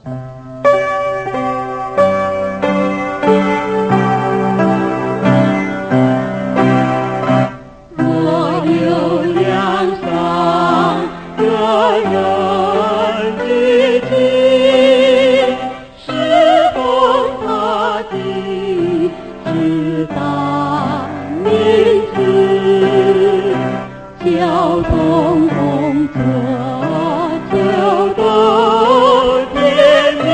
若有梁上个人之际，是否他的直达名字？交通工作就都甜蜜，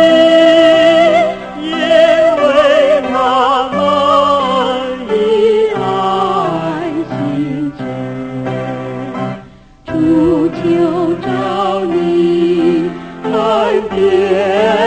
因为他们以爱心切，主求照你恩典。